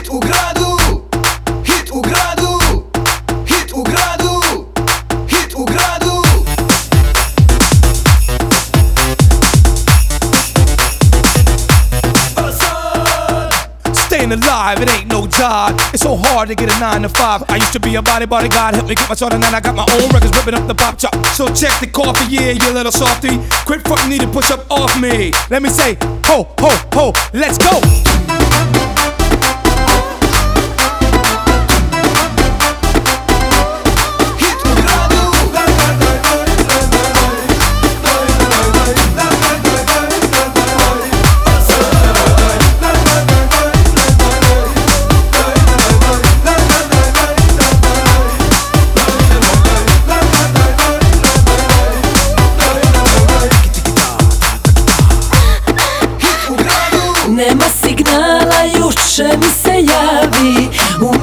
u gradu, hit u gradu, hit u gradu, hit u gradu. Staying alive, it ain't no job. It's so hard to get a 9 to 5. I used to be a bodyguard, helped me get my start, and then I got my own records, ripping up the pop chop. So check the coffee, yeah, you little softy. Quit frontin', need to push up off me. Let me say, ho, ho, ho, let's go. Nema signala, juče mi se javi.